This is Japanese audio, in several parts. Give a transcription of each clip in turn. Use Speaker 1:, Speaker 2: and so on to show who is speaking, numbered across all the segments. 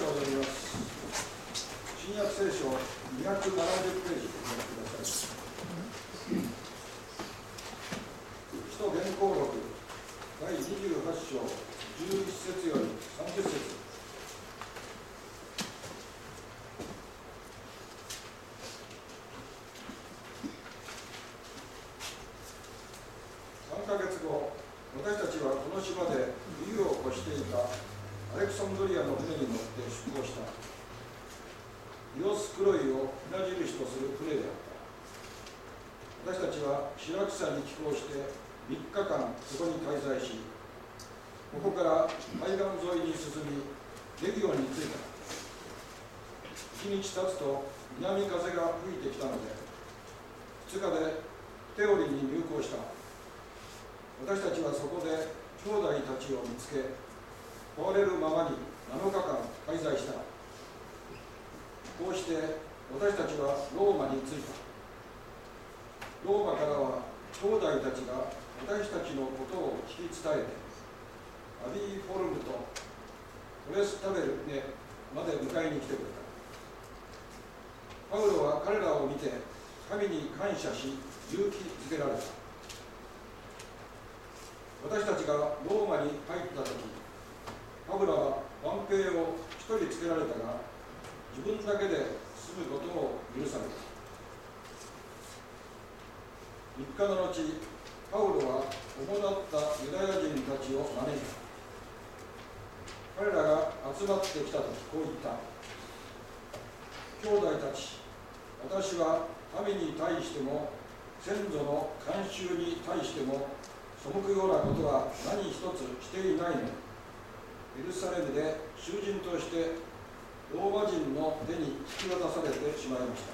Speaker 1: 読みます。新約聖書270ページでご覧ください。使徒言行録第28章11節より30節。3ヶ月後、私たちはこの島で冬を越していたアレクサンドリアの船に乗って出港した。イオス・クロイを船印とする船であった。私たちはシラクサに寄港して3日間そこに滞在し、ここから海岸沿いに進み、レギオンに着いた。1日経つと南風が吹いてきたので、2日でテオリに入港した。私たちはそこで兄弟たちを見つけ、来れるままに7日間滞在した。こうして私たちはローマに着いた。ローマからは兄弟たちが私たちのことを聞き伝えて、アビーフォルムとトレスタベルまで迎えに来てくれた。パウロは彼らを見て神に感謝し勇気づけられた。私たちがローマに入ったとき、パウロは万兵を一人つけられたが、自分だけで住むことを許された。3日の後、パウロは主だったユダヤ人たちを招いた。彼らが集まってきたとき、こう言った。兄弟たち、私は民に対しても先祖の慣習に対しても背くようなことは何一つしていないのに、エルサレムで囚人としてローマ人の手に引き渡されてしまいました。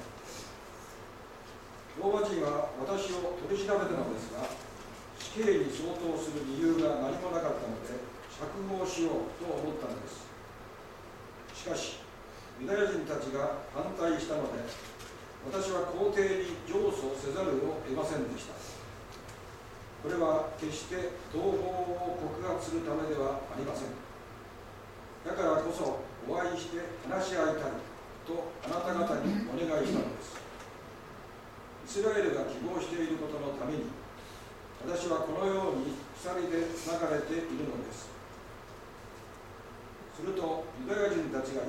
Speaker 1: ローマ人は私を取り調べたのですが、死刑に相当する理由が何もなかったので釈放しようと思ったのです。しかしユダヤ人たちが反対したので、私は皇帝に上訴せざるを得ませんでした。これは決して同胞を告発するためではありません。だからこそお会いして話し合いたいとあなた方にお願いしたのです。イスラエルが希望していることのために、私はこのように鎖でつながれているのです。するとユダヤ人たちが言った。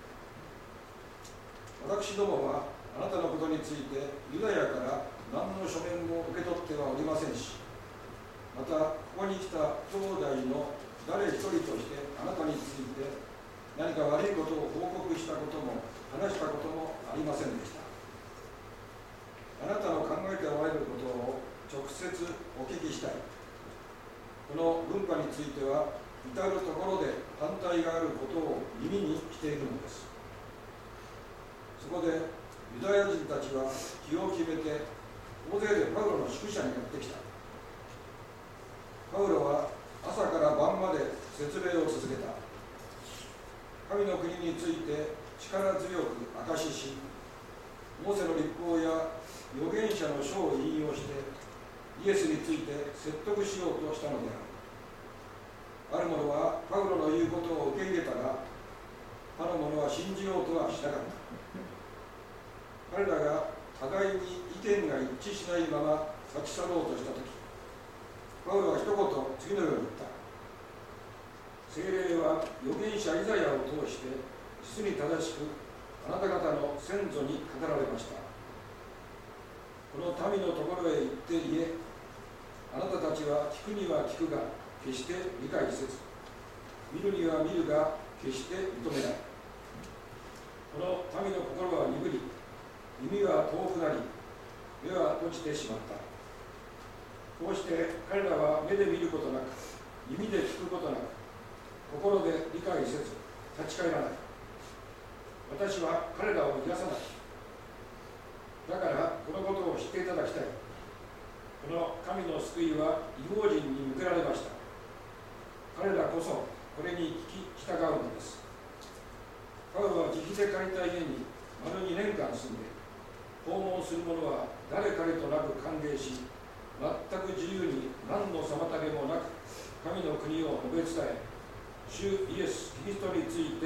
Speaker 1: 私どもはあなたのことについてユダヤから何の書面も受け取ってはおりませんし、またここに来た兄弟の誰一人としてあなたについて何か悪いことを報告したことも話したこともありませんでした。あなたの考えておられることを直接お聞きしたい。この文化については至るところで反対があることを耳にしているのです。そこでユダヤ人たちは気を決めて大勢でパウロの宿舎にやってきた。パウロは朝から晩まで説明を続けた。神の国について力強く証しし、モーセの律法や預言者の書を引用してイエスについて説得しようとしたのである。ある者はパウロの言うことを受け入れたが、他の者は信じようとはしなかった。彼らが互いに意見が一致しないまま立ち去ろうとしたとき、パウロは一言次のように言った。聖霊は預言者イザヤを通して実に正しくあなた方の先祖に語られました。この民のところへ行って言え、あなたたちは聞くには聞くが決して理解せず、見るには見るが決して認めない。この民の心は鈍り、耳は遠くなり、目は閉じてしまった。こうして彼らは目で見ることなく、耳で聞くことなく、心で理解せず立ち返らない。私は彼らを癒さない。だからこのことを知っていただきたい。この神の救いは異邦人に向けられました。彼らこそこれに聞き従うのです。パウロは自費で借りた家に丸2年間住んで、訪問する者は誰彼となく歓迎し、全く自由に何の妨げもなく神の国を述べ伝え、主イエス・キリストについて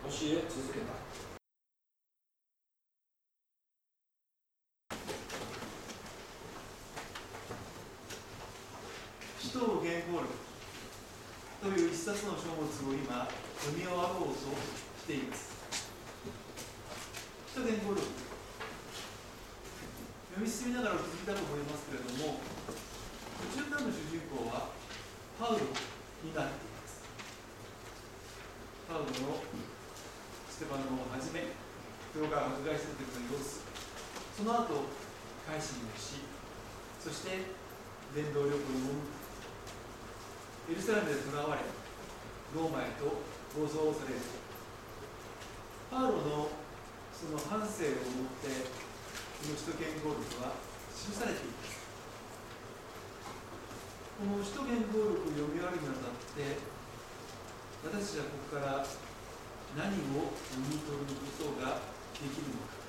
Speaker 1: え続けた。
Speaker 2: 使徒原稿録という一冊の書物を今読み終わろうとしています。使徒原稿録、読み進みながらお気づきだと思いますけれども、途中からの主人公はパウロになっています。パウロのステパノをはじめ、人が迫害する時の様子、その後改心をし、そして伝道旅行に赴く、エルサレムで囚われ、ローマへと護送される。パウロのその半生をもって、この使徒原稿録は記されています。この使徒原稿録を読み終わるにあたって、私たちはここから何を読み取ることができるのか。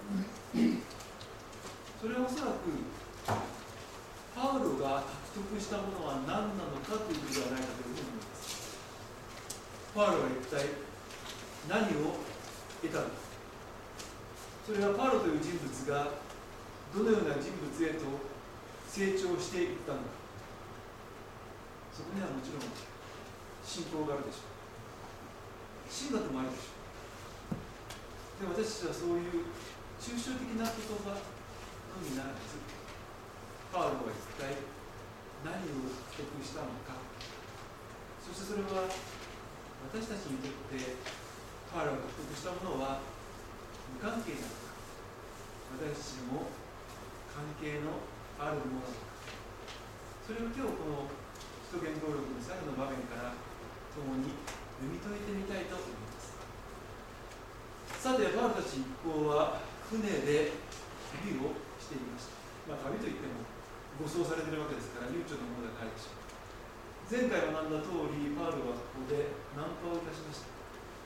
Speaker 2: それはおそらく、パウロが獲得したものは何なのかということではないかというふうに思います。パウロは一体何を得たのか。それはパウロという人物がどのような人物へと成長していったのか。そこにはもちろん信仰があるでしょう。神学もあるでしょう。でも私たちはそういう抽象的な言葉のみならず、パウロは一体何を獲得したのか、そしてそれは私たちにとってパウロが獲得したものは無関係なのか、私たちにも関係のあるものなのか、それを今日この使徒原稿録の最後の場面から共に読み解いてみたいと思います。さて、パウロたち一行は船で旅をしていました。旅といっても護送されているわけですから、悠長なものではないでしょう。前回学んだ通り、パウロはここで難破をいたしました。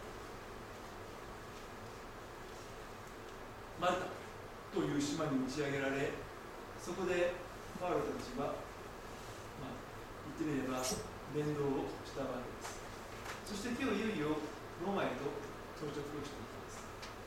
Speaker 2: マルタという島に打ち上げられ、そこでパウロたちは、言ってみれば伝道をしたわけです。そして今日いよいよローマへと到着をしていきます。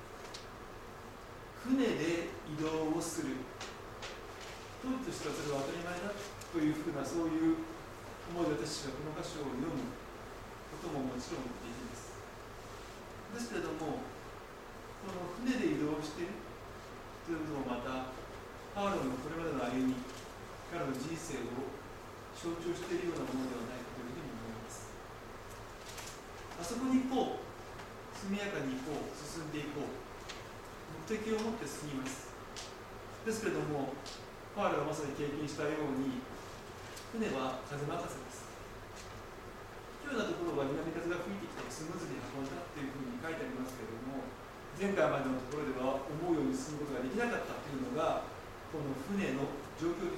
Speaker 2: 船で移動をする。当時としてはそれは当たり前だというふうな、そういう思いで私はこの箇所を読むことももちろんできます。ですけれども、この船で移動しているということもまた、パウロのこれまでの歩み、彼の人生を象徴しているようなものではないかというふうに思います。あそこに行こう、速やかに行こう、進んでいこう、目的を持って進みます。ですけれども、パウロがまさに経験したように、船は風任せです。というようなところは南風が吹いてきてスムーズに運んだというふうに書いてありますけれども、前回までのところでは思うように進むことができなかったというのが、この船の状況です。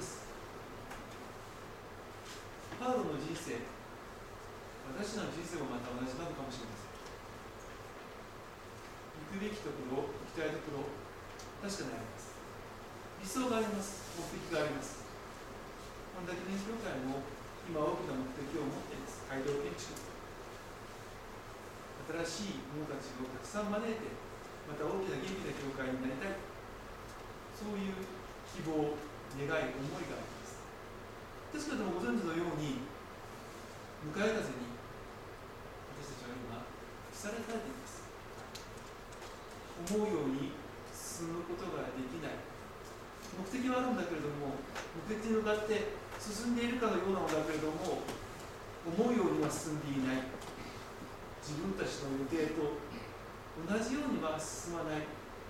Speaker 2: パウロの人生、私の人生もまた同じなのかもしれません。行くべきところ、行きたいところ、確かにあります。理想があります。目的があります。本田記念教会も今大きな目的を持っています。街道建築。新しい者たちをたくさん招いて、また大きな元気な教会になりたい。そういう希望、願い、思いがあります。ですけれども、ご存知のように、向かい風に私たちは今、腐らされています。思うように進むことができない。目的はあるんだけれども、目的に向かって進んでいるかのようなのだけれども、思うようには進んでいない。自分たちの予定と同じようには進まない。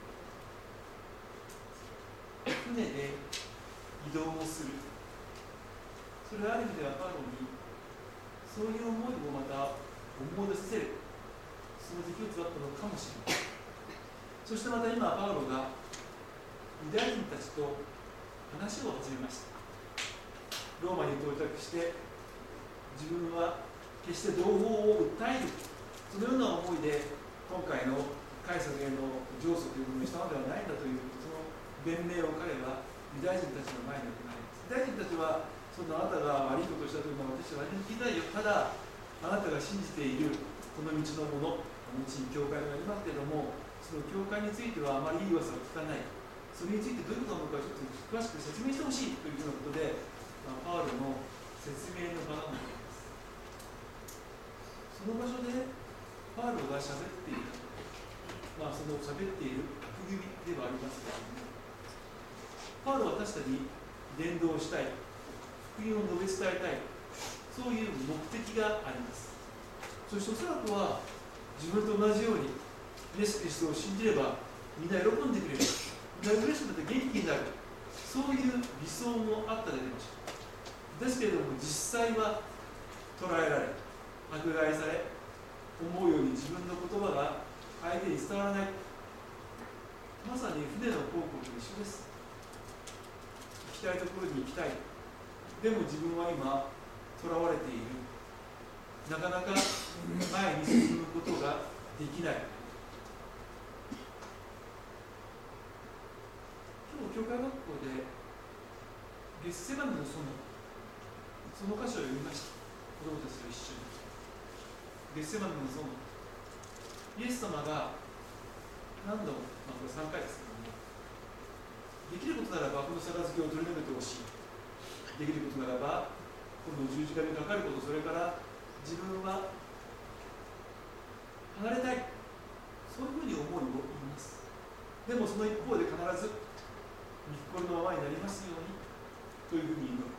Speaker 2: 船で移動をする。それはある意味ではパウロにそういう思いをまた思い出させる、その出来事だったのかもしれない。そしてまた今パウロがユダヤ人たちと話を始めました。ローマに到着して、自分は決して同胞を訴える、そのような思いで今回のカイサルへの上訴というものにしたのではないんだという、その弁明を彼はユダヤ人たちの前に行います。ユダヤ人たちは、そんなあなたが悪いことをしたというのは私は何も聞いてないよ。ただ、あなたが信じているこの道のもの、あ後に教会がありますけれども、その教会についてはあまりいい噂を聞かない、それについてどういうことなのかちょっと詳しく説明してほしいというようなことで、パウロの説明の場が持っています。その場所でパウロが喋っている、その喋っている枠組みではありますけれども、パウロは確かに伝道したい、福音を述べ伝えたい、そういう目的があります。そしておそらくは自分と同じようにイエス・キリストを信じればみんな喜んでくれる、みんな嬉しくなって元気になる、そういう理想もあったでありましょう。ですけれども実際は捉えられ、迫害され、思うように自分の言葉が相手に伝わらない、まさに船の航行と一緒です。行きたいところに行きたい、でも自分は今囚われている、なかなか前に進むことができない。今日教会学校でゲッセマネの園、その箇所を読みました。子供たちと一緒にゲッセマネの園、イエス様が何度も、これ3回ですけども、できることならばこの杯を取り除いてほしい、できることならばこの十字架にかかること、それから自分は離れたい、そういうふうに思いを言います。でもその一方で必ず御心のままになりますようにというふうに祈る。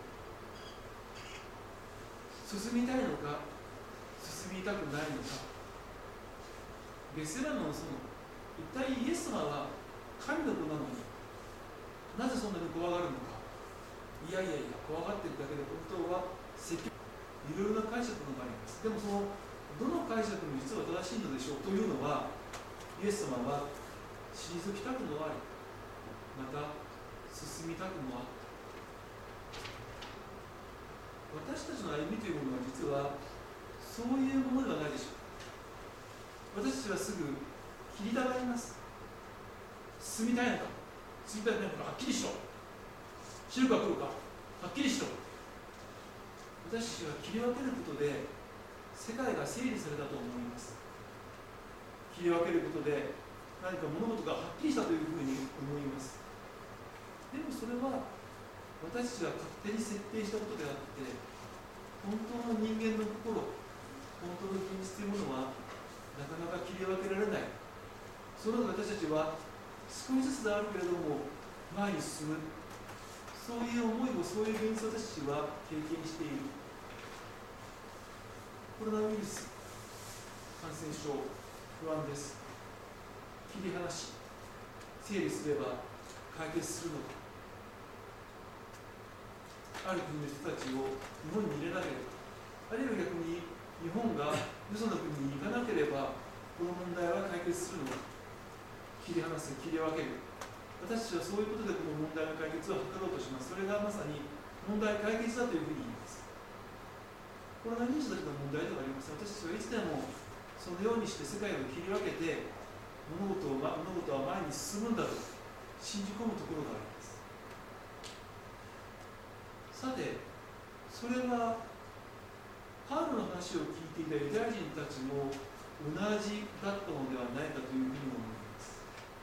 Speaker 2: 進みたいのか進みたくないのか、ゲセマネの園、一体イエス様は神の子なのになぜそんなに怖がるのか。いや怖がっているだけで本当は積極、いろいろな解釈のがあります。でもそのどの解釈も実は正しいのでしょうというのは、イエス様は退きたくもあり、また進みたくもあった。私たちの歩みというものは実はそういうものではないでしょう。私たちはすぐ切りたがります。進みたいのか進みたくないのかはっきりしろ、白か黒かはっきりしろ。私たちは切り分けることで世界が整理されたと思います。切り分けることで何か物事がはっきりしたというふうに思います。でもそれは私たちが勝手に設定したことであって、本当の人間の心、本当の現実というものはなかなか切り分けられない。その私たちは少しずつであるけれども前に進む、そういう思いを、そういう現実を私たちは経験している。コロナウイルス感染症、不安です。切り離し整理すれば解決するのか。ある国の人たちを日本に入れなければ、あるいは逆に日本がよその国に行かなければこの問題は解決するのか。切り離す、切り分ける。私たちはそういうことでこの問題の解決を図ろうとします。それがまさに問題解決だというふうに言います。コロナウイルスだけの問題ではありません。私たちはいつでもそのようにして世界を切り分けて物事は前に進むんだと信じ込むところがあります。さて、それはパウロの話を聞いていたユダヤ人たちも同じだったのではないかというふうに思います。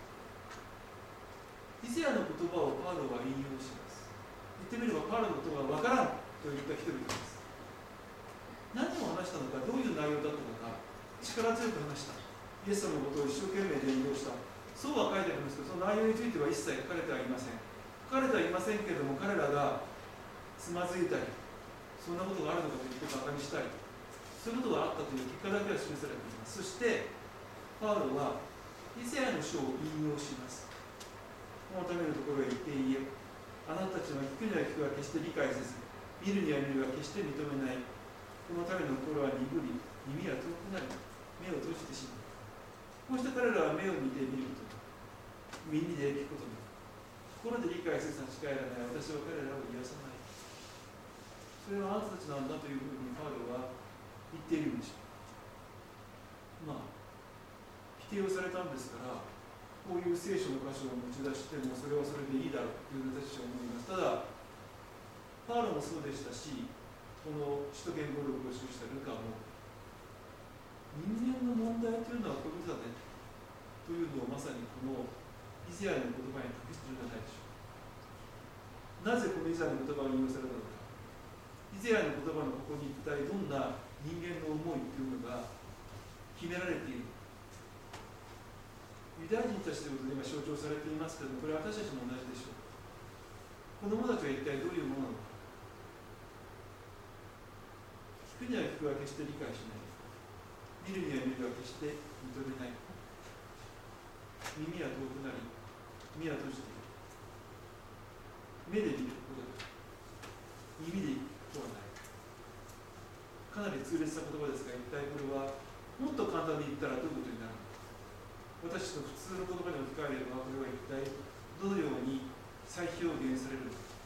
Speaker 2: イザヤの言葉をパウロは引用します。言ってみればパウロの言葉がわからんといった人々です。何を話したのか、どういう内容だったのか、力強く話した。イエス様のことを一生懸命伝道した。そうは書いてありますけど、その内容については一切書かれてはいません。書かれてはいませんけれども、彼らがつまずいたり、そんなことがあるのかと言って馬鹿にしたり、そういうことがあったという結果だけは示されています。そしてパウロはイザヤの書を引用します。このためのところへ言っていいえ、あなたたちは聞くには聞くが決して理解せず、見るには見るが決して認めない。このための心は鈍り、耳は遠くなり、目を閉じてしまう。こうした彼らは目を見て見ることも、耳で聞くことも、心で理解せず立ち返らない。私は彼らを癒さない。それはあなたたちなんだというふうにパウロは言っているんでしょう。否定をされたんですから、こういう聖書の箇所を持ち出してもそれはそれでいいだろうという私は思います。ただパウロもそうでしたし、この使徒言語録を記したルカも人間の問題というのはこういうことだねというのをまさにこのイザヤの言葉に託しているのではないでしょうか。なぜこのイザヤの言葉が引用されたのか、イザヤの言葉のここに一体どんな人間の思いというのが秘められている。ユダヤ人たちということで今象徴されていますけれども、これは私たちも同じでしょう。子供たちは一体どういうものなのか、聞くには聞くは決して理解しない、見るには見るは決して認めない、耳は遠くなり目は閉じている。目で見ることだ、耳で聞くことはない。かなり痛烈な言葉ですが、一体これはもっと簡単に言ったらどういうことになるのか。私の普通の言葉に置き換えれば、これは一体どのように再表現されるのか。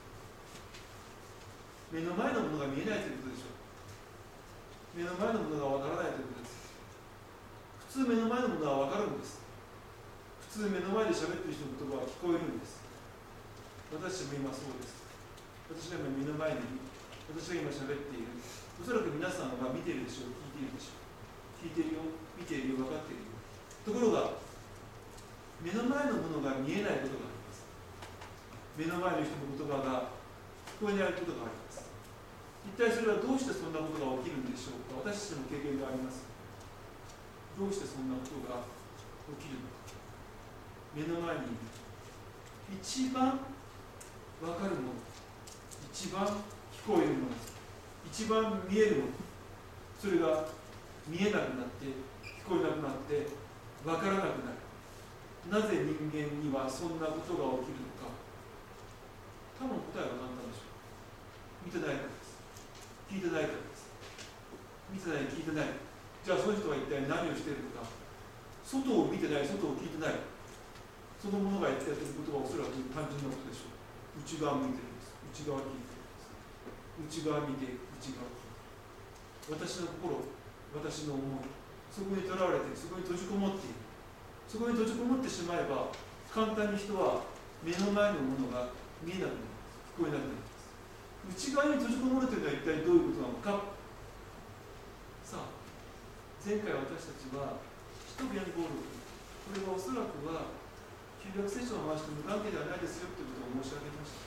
Speaker 2: 目の前のものが見えないということでしょう。目の前のものがわからないということです。普通目の前のものはわかるんです。普通目の前で喋っている人の言葉は聞こえるんです。私も今そうです。私が今目の前にいる。私が今喋っている。おそらく皆さんは見ているでしょう。聞いているでしょう。聞いているよ、見ているよ、分かっているよ。ところが目の前のものが見えないことがあります。目の前の人の言葉が聞こえないことがあります。一体それはどうしてそんなことが起きるんでしょうか。私たちの経験があります。どうしてそんなことが起きるのか。目の前にいる一番分かるもの、一番聞こえるもの、一番見えるもの、それが見えなくなって聞こえなくなって分からなくなる。なぜ人間にはそんなことが起きるのか。多分答えは簡単でしょう。見てないからです。聞いてないからです。見てない、聞いてない。じゃあその人は一体何をしているのか。外を見てない、外を聞いてない。そのものが言ってやっていることはおそらく単純なことでしょう。内側見てるんです。内側聞いてるんです。内側見て、内側聞いてる。私の心、私の思い、そこにとらわれて、そこに閉じこもっている。そこに閉じこもってしまえば、簡単に人は目の前のものが見えなくなる、聞こえなくなります。内側に閉じこもるというのは一体どういうことなのか。さあ、前回私たちは使徒言語録、これはおそらくは旧約聖書の話と無関係ではないですよということを申し上げました。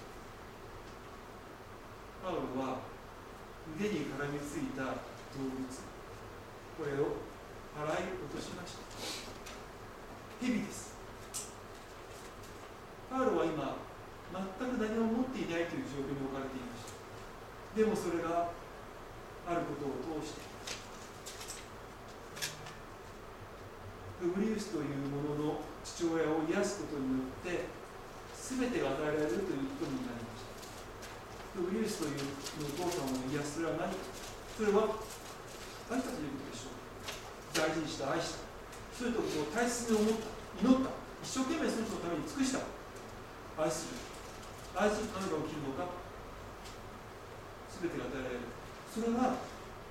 Speaker 2: パウロは腕に絡みついた動物、これを払い落としました。蛇です。パウロは今全く何も持っていないという状況に置かれていました。でもそれがあることを通してプブリウスというものの父親を癒すことによって全てが与えられるということになりました。プブリウスというお父さんを癒す。それは何か。それは愛したということでしょう。大事にした、愛した。そういうことを大切に思った、祈った、一生懸命その人のために尽くした。愛する。愛すると何が起きるのか。全てが与えられる。それは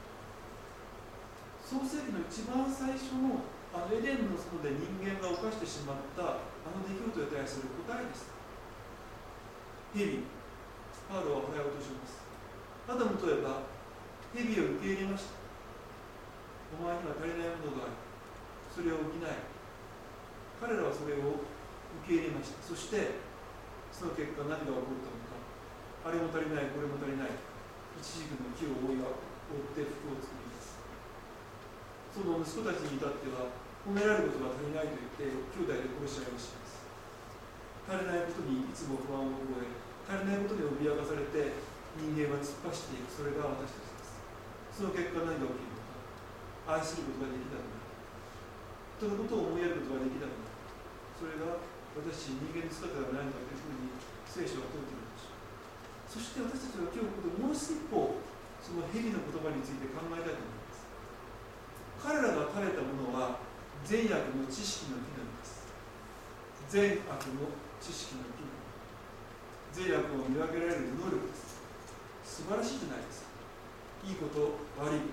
Speaker 2: 創世記の一番最初のエデンの園で人間が犯してしまった出来事に対する答えです。蛇、パウロは払い落とします。アダムといえば蛇を受け入れました。お前には足りないものがある。それを補い。彼らはそれを受け入れました。そしてその結果何が起こったのか。あれも足りない、これも足りない。イチジクの木を覆って服を作ります。その息子たちに至っては褒められることが足りないと言って兄弟で殺し合いをします。足りないことにいつも不安を覚え、足りないことに脅かされて人間は突っ走っていく。それが私たちです。その結果何が起きるのか。愛することができなくなる。人のことを思いやることができなくなる。それが私、人間の姿ではないのかというふうに聖書は問うているんでしょう。そして私たちは今日ここでもう一歩その蛇の言葉について考えたいと思います。彼らが食べたものは善悪の知識の木なんです。善悪の知識の木。善悪を見分けられる能力です。素晴らしいじゃないですか。いいこと、悪いこと、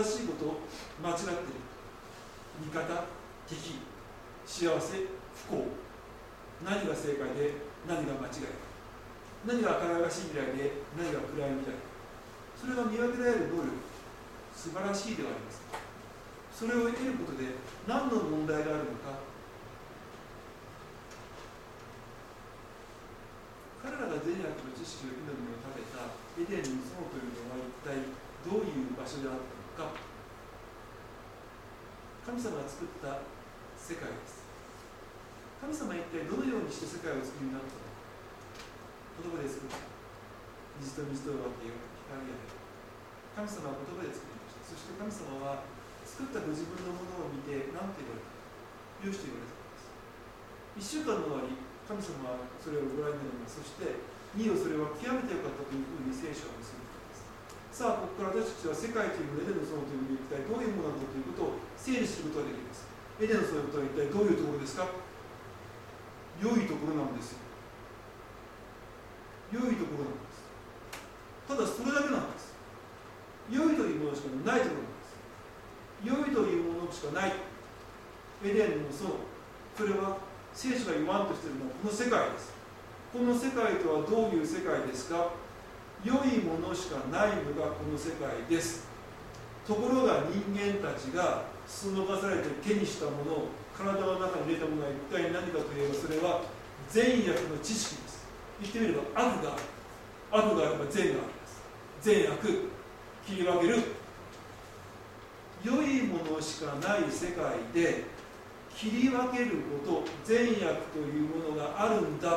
Speaker 2: 正しいこと、間違っている、味方、敵、幸せ、不幸、何が正解で何が間違い、何が輝かしい未来で何が暗い未来、それが見分けられる能力、素晴らしいではあります。 それを得ることで何の問題があるのか。彼らが善悪の知識を命を食べたエデンの園というのは一体どういう場所であったのか。神様が作った世界です。神様は一体どのようにして世界を作りになったのか。言葉で作った。水と水とを分けよう、光やれ。神様は言葉で作りました。そして神様は作ったご自分のものを見て何て言われたか。よしと言われたんです。1週間の終わり、神様はそれをご覧になります。そして2をそれは極めてよかったというふうに聖書は結ぶからです。さあ、ここから私たちは世界というエデンの園というのは一体どういうものなのかということを整理することができます。エデンの園とは一体どういうところですか。良いところなんですよ。良いところなんです。ただそれだけなんです。良いというものしかないところなんです。良いというものしかないエデンの園。それは聖書が言わんとしているのはこの世界です。この世界とはどういう世界ですか。良いものしかないのがこの世界です。ところが人間たちがそそのかされて手にしたものを体の中に入れたものは一体何かといえば、それは善悪の知識です。言ってみれば悪がある。悪があれば善があります。善悪切り分ける。良いものしかない世界で切り分けること、善悪というものがあるんだ。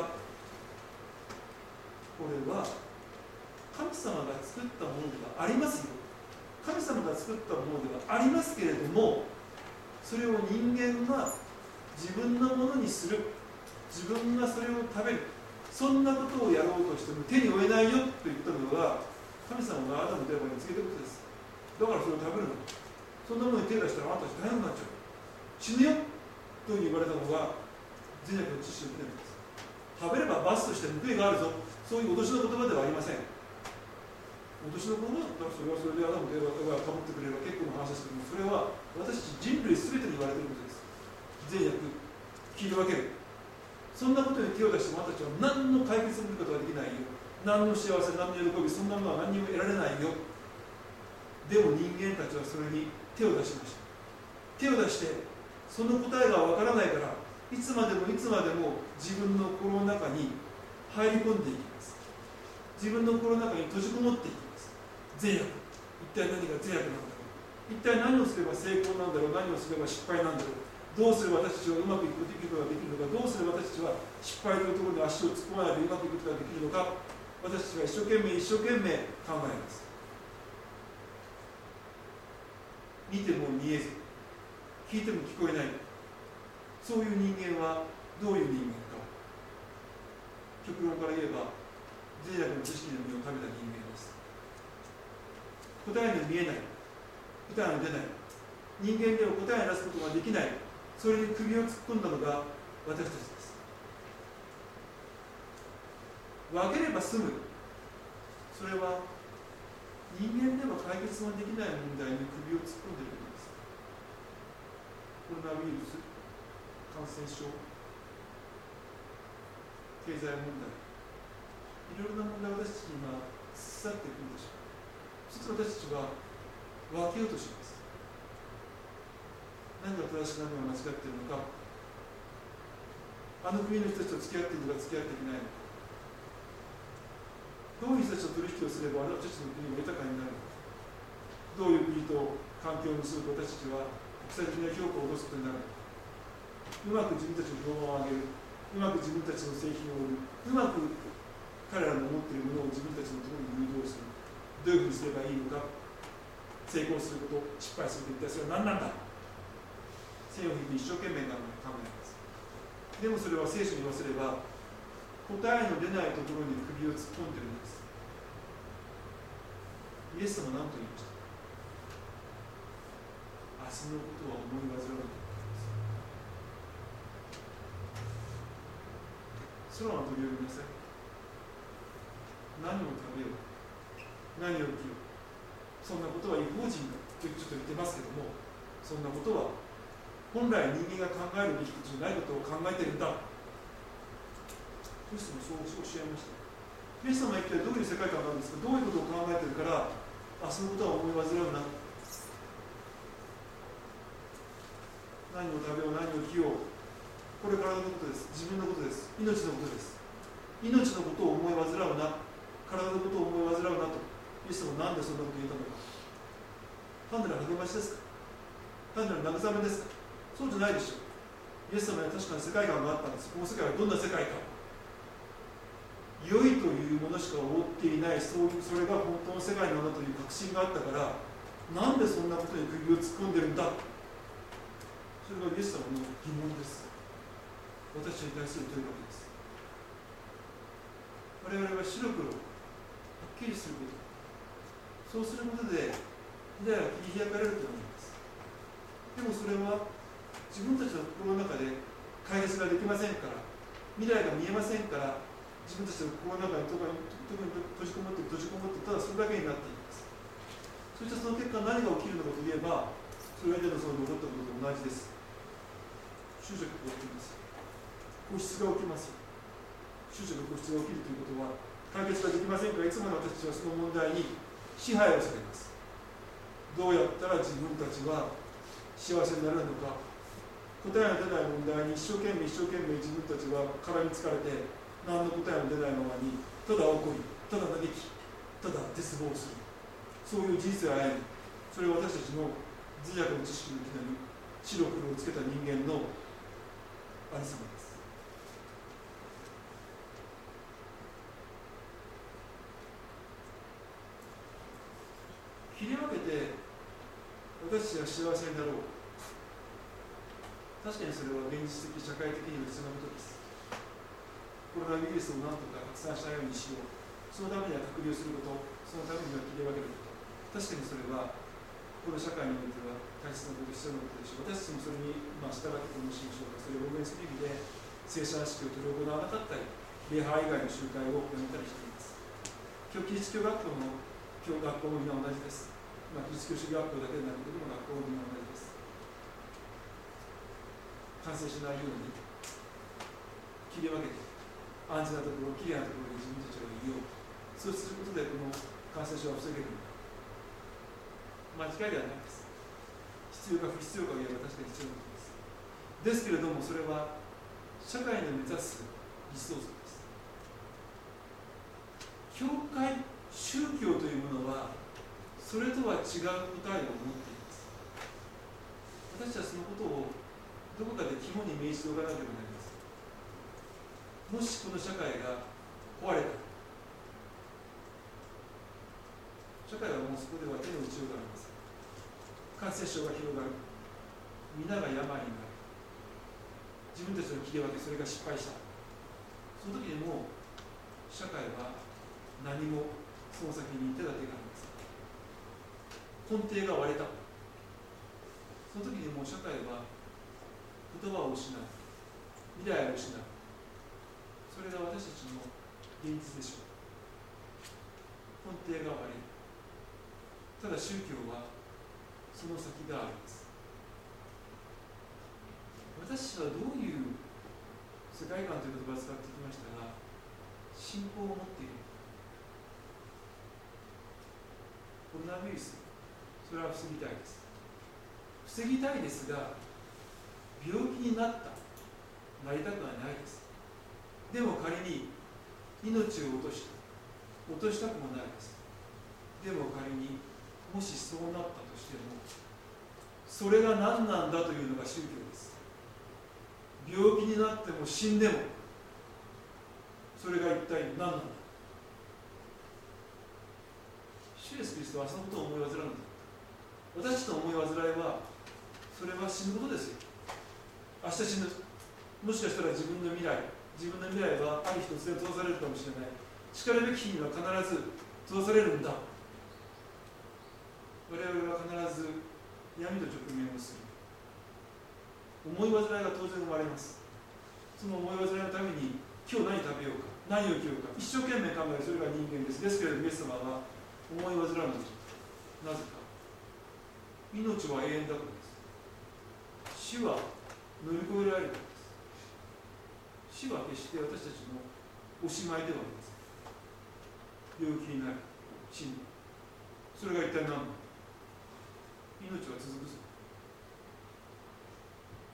Speaker 2: これは神様が作ったものではありますよ。神様が作ったものではありますけれども、それを人間が自分のものにする、自分がそれを食べる、そんなことをやろうとしても手に負えないよと言ったのは、神様がアダムとエバに告げたことです。だからそれを食べるの。そんなものに手を出したらあなたたち大変になっちゃう。死ぬよと言われたのが善悪の知識を受けているんです。食べれば罰として報いがあるぞ、そういう脅しの言葉ではありません。脅しの言葉だったらそれはそれでアダムとエバがかぶってくれれば結構な話ですけども、それは私たち人類全てに言われていることです。善悪切り分ける。そんなことに手を出してもあなたたちは何の解決することができないよ。何の幸せ、何の喜び、そんなものは何にも得られないよ。でも人間たちはそれに手を出しました。手を出してその答えがわからないから、いつまでもいつまでも自分の心の中に入り込んでいきます。自分の心の中に閉じこもっていきます。善悪、一体何が善悪なんだろう、一体何をすれば成功なんだろう、何をすれば失敗なんだろう、どうすれば私たちはうまくいくことができるのか、どうすれば私たちは失敗というところに足を突っ込まないでうまくいくことができるのか、私たちは一生懸命考えます。見ても見えず、聞いても聞こえない、そういう人間はどういう人間か。極論から言えば善悪の知識の実を食べた人間です。答えの見えない、答えの出ない、人間では答えを出すことができない、それに首を突っ込んだのが私たちです。分ければ済む、それは人間では解決ができない問題に首を突っ込んでいることです。コロナウイルス、感染症、経済問題、いろいろな問題を私たちに今突っ去ってくるでしょう。そして私たちは分けようとします。何が正しく何が間違っているのか、あの国の人たちと付き合っているのか付き合っていないのか、どういう人たちと取引をすれば私たちの国が豊かになるのか、どういう国と関係を結ぶと私たちは国際的な評価を落とすことになるのか、うまく自分たちの評判を上げる、うまく自分たちの製品を売る、うまく彼らの持っているものを自分たちのところに誘導する、どういうふうにすればいいのか、成功すること、失敗すること、一体それは何なんだ、線を引いて一生懸命考えます。でもそれは聖書に言わせれば答えの出ないところに首を突っ込んでいるんです。イエス様は何と言いました。明日のことは思い煩うと言ったんです。空は飛び降りなさい。何を食べよう、何を着よう、そんなことは違法人だとちょっと言ってますけども、そんなことは本来人間が考えるべきことじゃないことを考えているんだ。イエス様はそうおっしゃいました。イエス様は一体どういう世界観なんですか。どういうことを考えているから明日のことは思い煩うな。 何を食べよう、何を着よう、これ体のことです。自分のことです。命のことです。命のことを思い煩うな、体のことを思い煩うなと、イエス様は何でそんなことを言ったのか。単なる励ましですか、単なる慰めですか。そうじゃないでしょう。イエス様には確かに世界観があったんです。この世界はどんな世界か、良いというものしか覆っていない、それが本当の世界なんだという確信があったから、なんでそんなことに首を突っ込んでるんだ、それがイエス様の疑問です。私に対する問いかけです。我々は白黒はっきりすること、そうすることで未来は切り開かれると思います。でもそれは自分たちの心の中で解決ができませんから、未来が見えませんから、自分たちの心の中に特に閉じこもってただそれだけになっています。そしてその結果何が起きるのかといえば、それでのその残ったことと同じです。執着が起きます。固執が起きます。執着固執が起きるということは解決ができませんから、いつもの私たちはその問題に支配をされます。どうやったら自分たちは幸せになれるのか、答えの出ない問題に一生懸命自分たちは絡みつかれて、何の答えも出ないままにただ怒り、ただ嘆き、ただ絶望する、そういう人生を歩む。それは私たちの善悪の知識のいきなり白黒をつけた人間のありさまです。切り分けて私たちが幸せになろう、確かにそれは現実的社会的にも必要なことです。コロナウイルスを何とか拡散しないようにしよう、そのためには隔離をすること、そのためには切り分けること、確かにそれはこの社会においては大切なこと、必要なことでしょう。私たちもそれに従ってと申しましょうか、それを応援する意味で聖餐式を執り行わなかったり、礼拝以外の集会をやめたりしています。今日キリスト教学校の学校もみんな同じです。キリスト教主義学校だけでなくても学校もみんな同じです。感染しないように切り分けて、安全なところ、きれいなところで自分たちがいよう、そうすることでこの感染症は防げるんだ。間違いではないです。必要か不必要かを言えば確かに必要なことです。ですけれども、それは社会の目指す理想像です。教会、宗教というものはそれとは違う答えを持っています。私はそのことをどこかで肝に銘じておかなければなりません。もしこの社会が壊れた、社会はもうそこでは手の打ちようがありません。感染症が広がる、皆が病になる、自分たちの切り分け、それが失敗した、その時にもう社会は何もその先に手立てがありません。根底が割れた、その時にもう社会は言葉を失う、未来を失う、それが私たちの現実でしょう。根底が割れる。ただ宗教はその先があります。私はどういう世界観という言葉を使ってきましたが、信仰を持っている。コロナウイルス、それは防ぎたいです。防ぎたいですが、病気になった、なりたくはないです。でも仮に命を落としたくもないです。でも仮にもしそうなったとしても、それが何なんだというのが宗教です。病気になっても死んでも、それが一体何なんだ。主イエスキリストはそのことを思い煩うんだ。私たちの思い煩いは、それは死ぬことですよ。明日死ぬ。もしかしたら自分の未来はある日突然閉ざされるかもしれない。しかるべき日には必ず閉ざされるんだ。我々は必ず闇と直面をする。思い煩いが当然生まれます。その思い煩いのために今日何食べようか、何を着ようか、一生懸命考える、それが人間です。ですけれどもイエス様は思い煩うのです。なぜか、命は永遠だからです。死は乗り越えられるからです。死は決して私たちのおしまいではありません。病気になる、死ぬ、それが一体何なのか。命は続くぞ。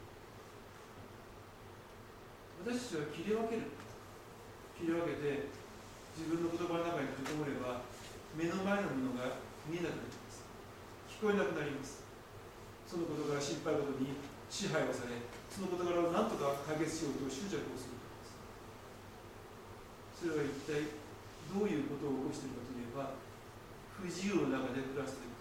Speaker 2: 私たちは切り分けて自分の言葉の中に閉じこもれば目の前のものが見えなくなります。聞こえなくなります。そのことから心配ごとに支配をされ、その事柄を何とか解決しようと執着をすると。それは一体どういうことを起こしているかといえば、不自由の中で暮らしている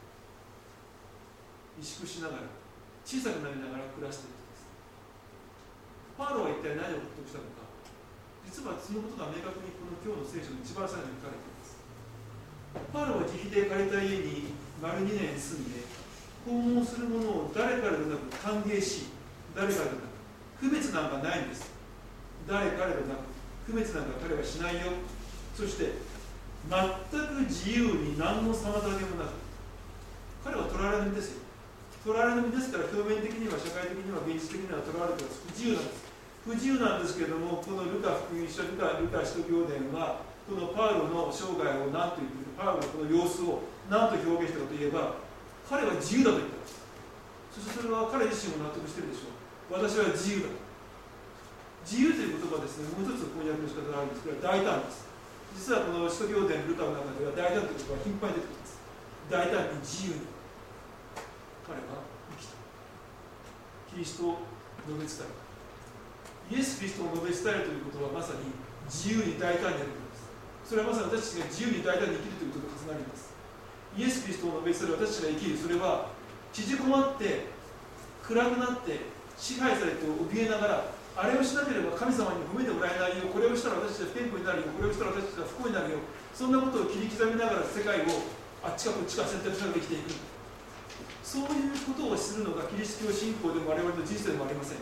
Speaker 2: ことです。萎縮しながら、小さくなりながら暮らしていることです。パウロは一体何を獲得したのか。実はそのことが明確にこの今日の聖書の一番最後に書かれています。パウロは自費で借りた家に丸2年住んで、訪問する者を誰からでなく歓迎し、誰からでなく区別なんかないんです。誰からでなく区別なんか彼はしないよ。そして全く自由に何の妨げもなく、彼は捕らわれの身ですよ。捕らわれの身ですから、表面的には社会的には現実的には捕らわれています。不自由なんです。不自由なんですけれども、このルカ福音書、ルカ使徒行伝はこのパウロの生涯を何と言っているか、パウロのこの様子を何と表現したかといえば、彼は自由だと言ったんです。そしてそれは彼自身も納得しているでしょう。私は自由だ。自由という言葉ですね、もう一つ翻訳の仕方があるんですけど、大胆です。実はこの使徒行伝ルカの中では大胆という言葉が頻繁に出てきます。大胆に自由に彼は生きた。キリストを述べ伝えた。イエス・キリストを述べ伝えるということはまさに自由に大胆にやることです。それはまさに私たちが自由に大胆に生きるということと重なります。イエス・キリストを述べ伝える私たちが生きる、それは縮こまって暗くなって支配されて怯えながら、あれをしなければ神様に褒めてもらえないよ、これをしたら私たちは不健康になるよ、これをしたら私たちは不幸になるよ、そんなことを切り刻みながら世界をあっちかこっちか選択しながら生きていく、そういうことをするのがキリスト教信仰でも我々の人生でもありません。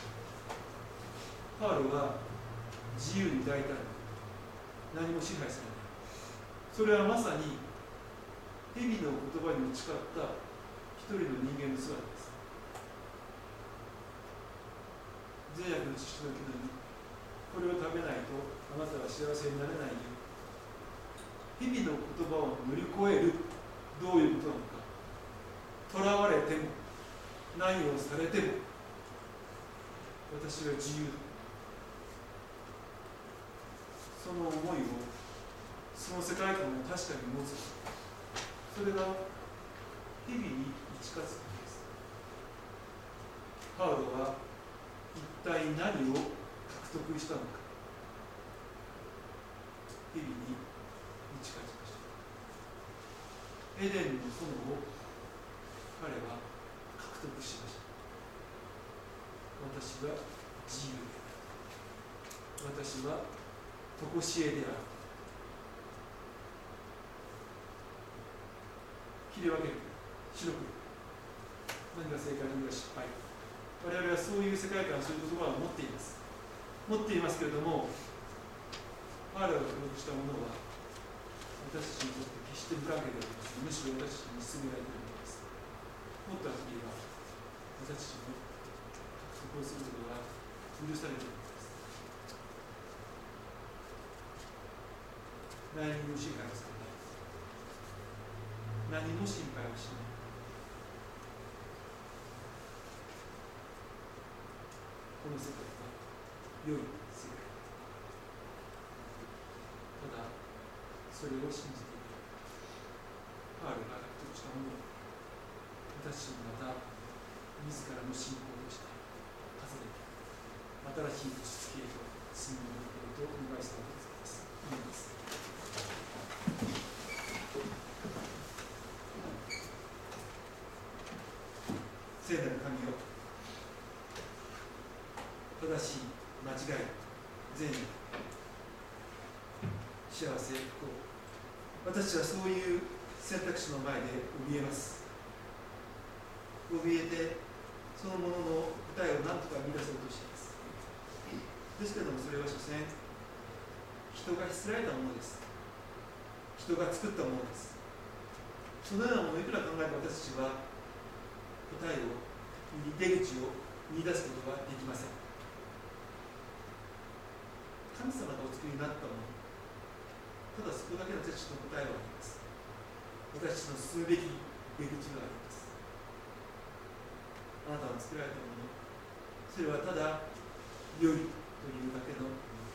Speaker 2: パウロは自由に大胆に何も支配されない。それはまさに蛇の言葉に打ち勝った一人の人間の姿です。善悪の知識の木の実、これを食べないとあなたは幸せになれないよ。蛇の言葉を乗り越える、どういうことなのか。囚われても何をされても私は自由だ。その思いを、その世界観を確かに持つ。それが日々に打ち勝つことです。パウロは一体何を獲得したのか。日々に打ち勝ちました。エデンの園を彼は獲得しました。私は自由である。私は常しえである。切り分ける、白く何が正解、何が失敗。我々はそういう世界観、そういう言葉を持っています。持っていますけれども、パウロが記録したものは私たちにとって決して無関係であります。むしろ私たちに勧められているものです。もっとはっきり言えば、私たちの獲得をすることが許されているものです。何も支配をされない。何も心配をしない。この世界は良い世界。ただ、それを信じている。パウロが獲得したものを、私もまた自らの信仰として重ねて、新しい落ち着きへと進んでいくことをお願いしたわけです。いいです。聖なる神よ、正しい、間違い、善意、幸せ、不幸、私はそういう選択肢の前で怯えます。怯えて、そのものの答えを何とか見出そうとしています。ですけれども、それは所詮、人がしつらえたものです。人が作ったものです。そのようなものをいくら考えても私たちは答えを、出口を見出すことはできません。神様がお作りになったもの、ただそこだけの私たちの答えはあります。私たちの進むべき出口があります。あなたが作られたもの、それはただ良いとというだけのものです。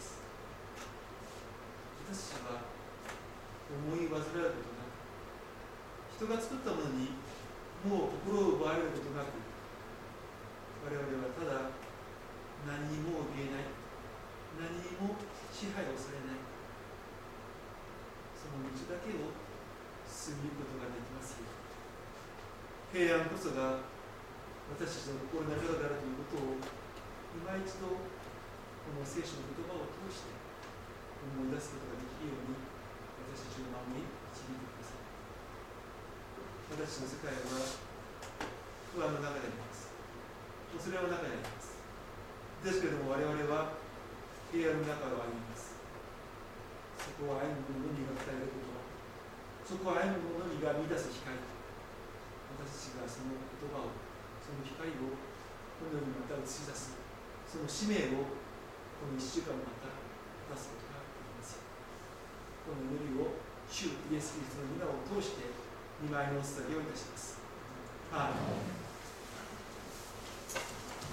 Speaker 2: 私たちは思い煩うことなく、人が作ったものにもう心を奪われることなく、我々はただ何にも怯えない、何にも支配をされない、その道だけを進むことができますよ。平安こそが私たちの心の中であるということを今一度この聖書の言葉を通して思い出すことができるように私たちを守り導いてください。私たちの世界は不安の中であります。恐れの中であります。ですけれども我々は平安の中を歩みます。そこは愛の者のみが語れる言葉、そこは愛の者のみが見出す光、私たちがその言葉を、その光をこの世にまた映し出す、その使命をこの1週間また果たすことができますよ。この祈りを主イエス・キリストの皆を通して見舞いのお捧げをいたします。アーメン。